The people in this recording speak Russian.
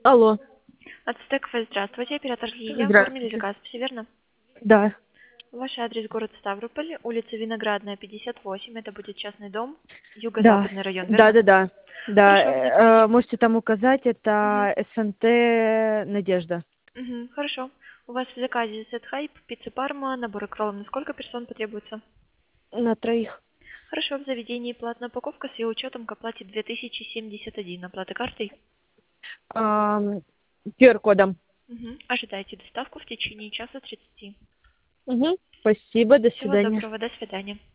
Алло. Ацтек Фест, здравствуйте, оператор Лилия, оформили Здравствуйте. заказ, все верно? Да. Ваш адрес город Ставрополь, улица Виноградная, 58, это будет частный дом, Да. юго-западный район, Да, верно? да, да. Хорошо, Да. Можете там указать, Мгм. это СНТ Надежда. Хорошо. У вас в заказе сет хайп, пицца парма, набор кроллов, на сколько персон потребуется? На троих. Хорошо, в заведении платная упаковка с ее учетом к оплате 2071, оплата картой. QR-кодом. Ожидайте доставку в течение часа 30. Угу. Спасибо, до Всего свидания. доброго, до свидания.